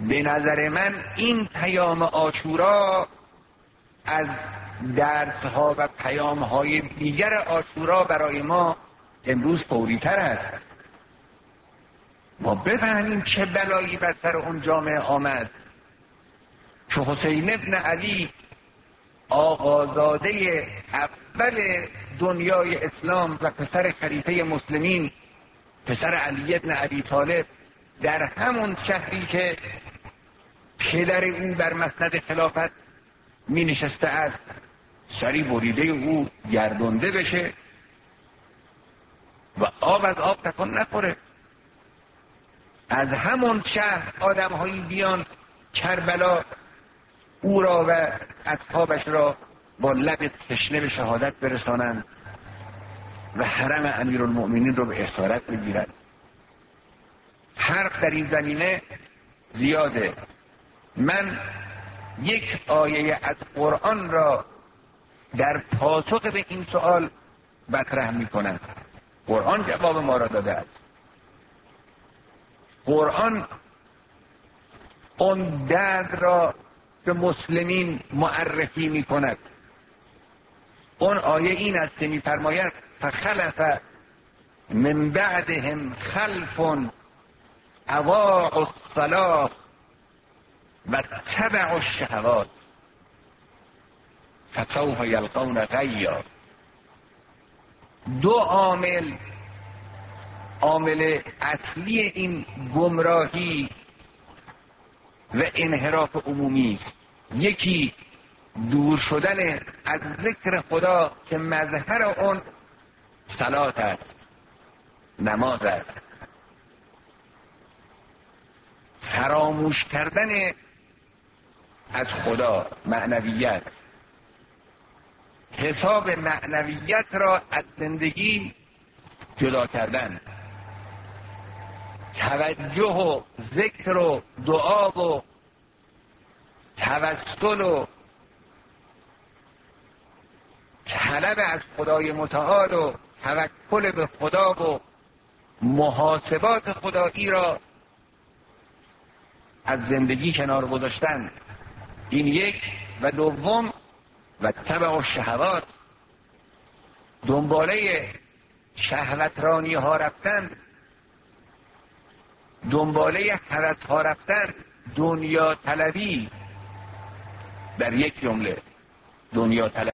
به نظر من این پیام عاشورا از درس‌ها و پیام‌های دیگر عاشورا برای ما امروز فوری‌تر است. ما بفهمیم چه بلایی بر سر اون جامعه آمد که حسین ابن علی آقازاده اول دنیای اسلام و پسر خلیفه مسلمین، پسر علی ابن ابی طالب، در همون شهری که پدر او بر مسند خلافت می نشسته است سری بریده او گردنده بشه و آب از آب تکان نخوره. از همون شهر آدم هایی بیان کربلا او را و اصحابش را با لب تشنه به شهادت برسانند و حرم امیرالمؤمنین رو به اسارت بگیرند. حرف در این زمینه زیاده. من یک آیه از قرآن را در پاسخ به این سوال مطرح می‌کنم. قرآن جواب ما را داده است. قرآن اون درد را به مسلمین معرفی می‌کند. اون آیه این است که می‌فرماید فخلف من بعدهم خلف اضاعوا الصلاة و اتبعوا الشهوات فسوف یلقون غیا. دو عامل اصلی این گمراهی و انحراف عمومی است. یکی دور شدن از ذکر خدا که مظهر اون صلات است، نماز است. فراموش کردن از خدا، معنویت، حساب معنویت را از زندگی جدا کردن. توجه و ذکر و دعا و توسل و طلب از خدای متعال و توکل به خدا و محاسبات خدایی را از زندگی کنار گذاشتن. این یک. و دوم و تبع الشهوات، دنباله شهوترانی ها رفتن، دنباله هوس ها رفتن، دنیا طلبی در یک جمله، دنیا طلبی.